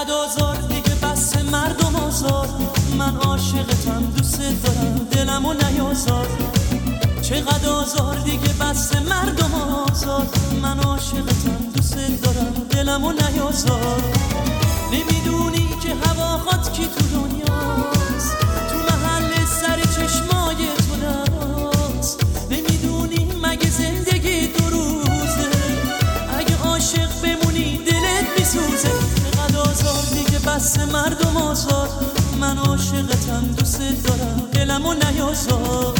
چقدر آزار دیگه بس مردم آزار، من عاشقتم دوست دارم دلمو نیازار. چقدر آزار دیگه بس مردم آزار، من عاشقتم دوست دارم دلمو نیازار. نمیدونی که هواهات کی تو دنیاست، تو محل سر چشمای تو دراست. نمیدونی مگه زندگی دو روزه، اگه عاشق بمونی دلت میسوزه. چقدر آزار دیگه بس مردم آزار، من عاشقتم دوست دارم دلمو نیازار.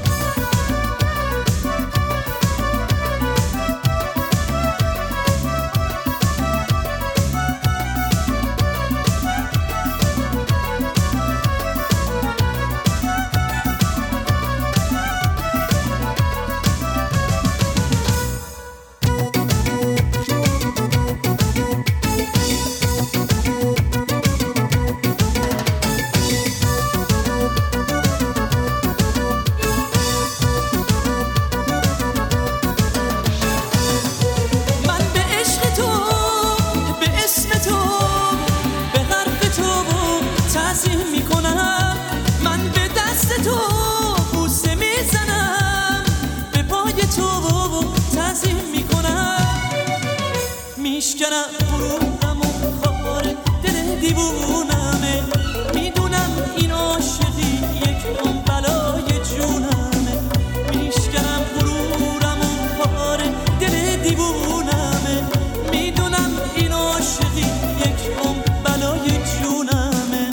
میشکنم غرورم و خاره دل دیوونمه، میدونم این عاشقی یک اون بلای جونمه. میشکنم غرورم و خاره دل دیوونمه، میدونم این عاشقی یک اون بلای جونمه.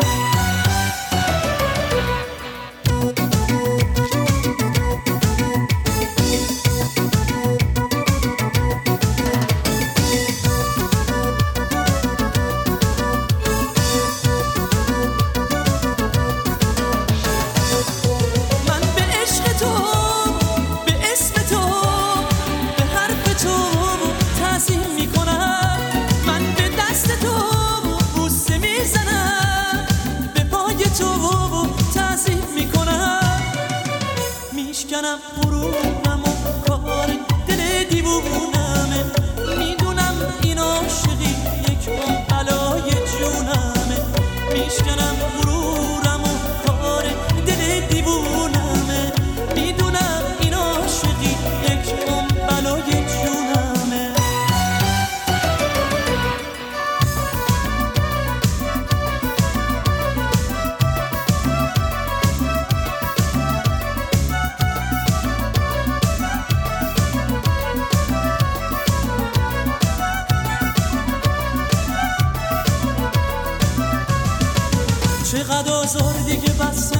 میشکنم غرورم و کار دل دیوونمه، میدونم این عاشقی یک اون بلای جونمه. میشکنم غرورم و کار دل دیوونمه، میدونم این عاشقی یک اون بلای جونمه. چقدر آزار دیگه بس